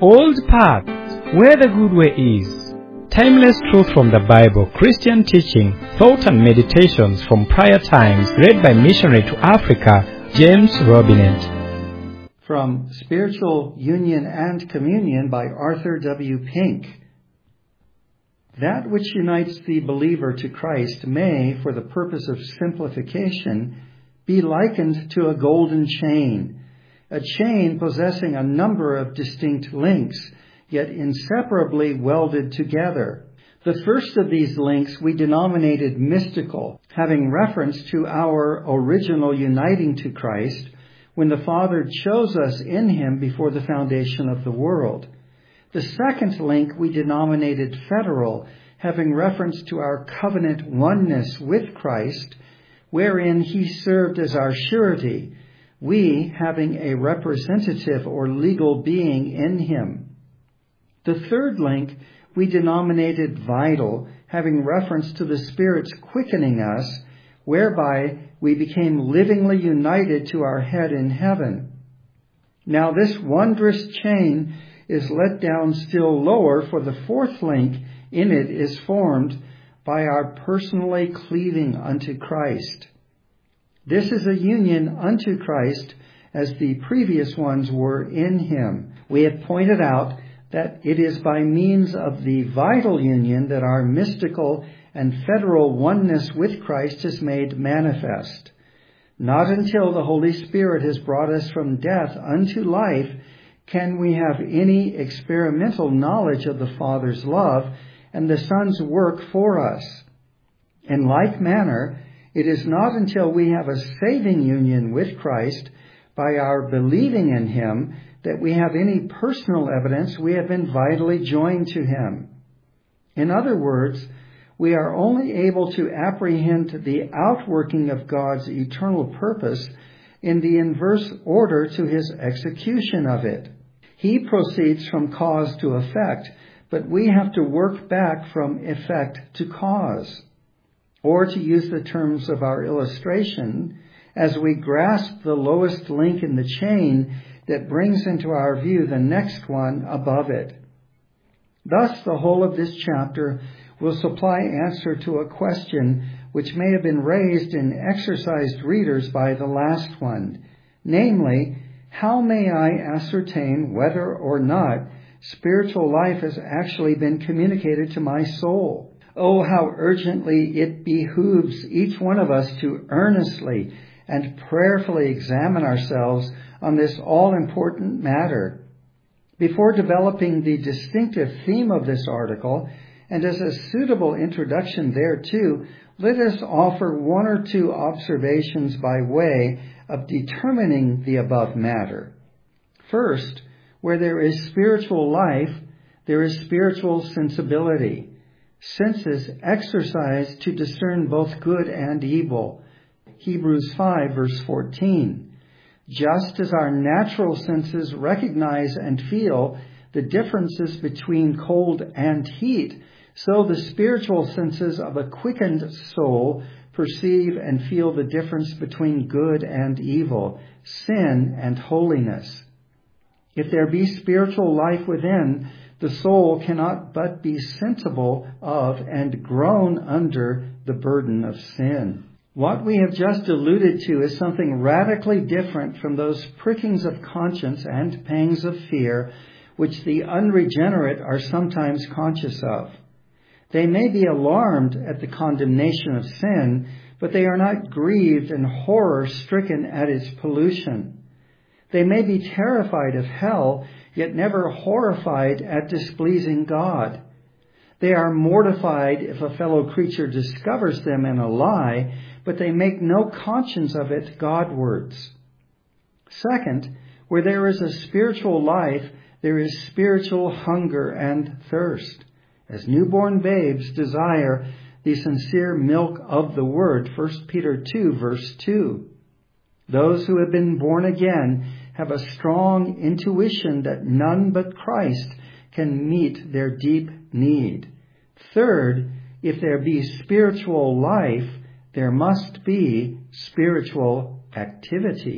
Old paths, where the good way is. Timeless truth from the Bible, Christian teaching, thought and meditations from prior times, read by missionary to Africa, James Robinet. From Spiritual Union and Communion by Arthur W. Pink. That which unites the believer to Christ may, for the purpose of simplification, be likened to a golden chain, a chain possessing a number of distinct links, yet inseparably welded together. The first of these links we denominated mystical, having reference to our original uniting to Christ when the Father chose us in Him before the foundation of the world. The second link we denominated federal, having reference to our covenant oneness with Christ, wherein He served as our surety, we having a representative or legal being in Him. The third link we denominated vital, having reference to the Spirit's quickening us, whereby we became livingly united to our head in heaven. Now this wondrous chain is let down still lower, for the fourth link in it is formed by our personally cleaving unto Christ. This is a union unto Christ as the previous ones were in Him. We have pointed out that it is by means of the vital union that our mystical and federal oneness with Christ is made manifest. Not until the Holy Spirit has brought us from death unto life can we have any experimental knowledge of the Father's love and the Son's work for us. In like manner, it is not until we have a saving union with Christ by our believing in Him that we have any personal evidence we have been vitally joined to Him. In other words, we are only able to apprehend the outworking of God's eternal purpose in the inverse order to His execution of it. He proceeds from cause to effect, but we have to work back from effect to cause. Or to use the terms of our illustration, as we grasp the lowest link in the chain that brings into our view the next one above it. Thus, the whole of this chapter will supply answer to a question which may have been raised in exercised readers by the last one, namely, how may I ascertain whether or not spiritual life has actually been communicated to my soul? Oh, how urgently it behooves each one of us to earnestly and prayerfully examine ourselves on this all-important matter. Before developing the distinctive theme of this article, and as a suitable introduction thereto, let us offer one or two observations by way of determining the above matter. First, where there is spiritual life, there is spiritual sensibility. Senses exercised to discern both good and evil. Hebrews 5 verse 14. Just as our natural senses recognize and feel the differences between cold and heat, so the spiritual senses of a quickened soul perceive and feel the difference between good and evil, sin and holiness. If there be spiritual life within, the soul cannot but be sensible of and groan under the burden of sin. What we have just alluded to is something radically different from those prickings of conscience and pangs of fear which the unregenerate are sometimes conscious of. They may be alarmed at the condemnation of sin, but they are not grieved and horror-stricken at its pollution. They may be terrified of hell, yet never horrified at displeasing God. They are mortified if a fellow creature discovers them in a lie, but they make no conscience of it Godwards. Second, where there is a spiritual life, there is spiritual hunger and thirst. As newborn babes desire the sincere milk of the Word, 1 Peter 2, verse 2. Those who have been born again have a strong intuition that none but Christ can meet their deep need. Third, if there be spiritual life, there must be spiritual activity.